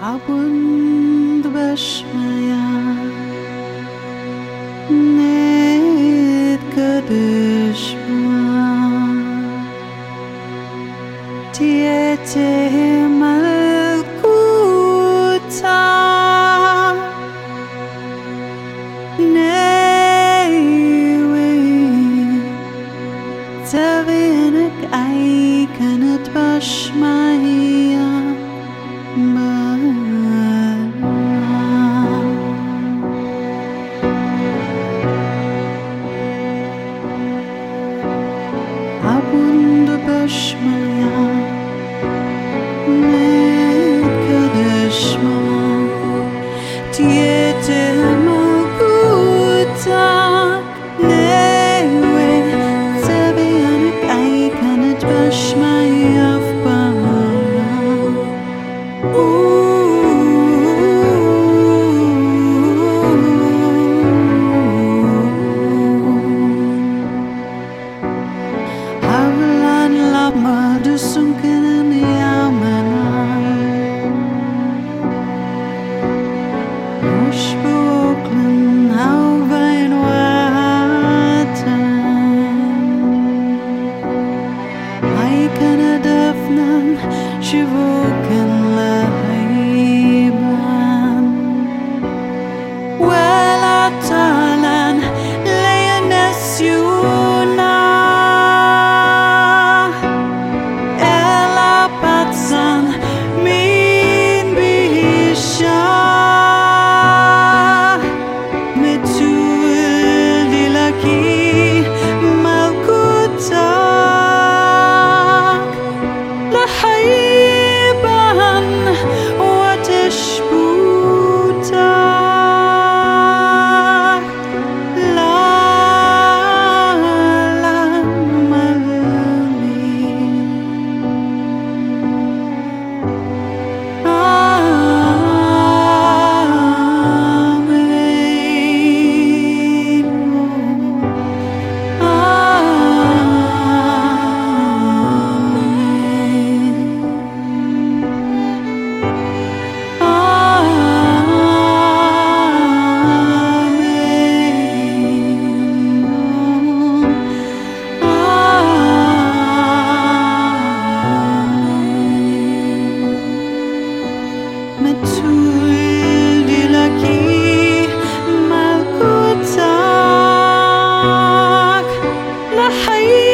Abund bashmaya Ned kadishma Tiete malkuta Newe Tavinak ay kanat bashmaya Abund bashmaya Ned kadishma Tiete malkuta Newe Tavianak ay kanat bashmaya Du sunken i armarna Ursprunglen av en vatten Hajkana döfnen Shivoken lahayban Wela talan Leones yuna Min bisha Metul dilaki malkutak Lahayban watashbutak La Metul dilaki malkutak Lahayban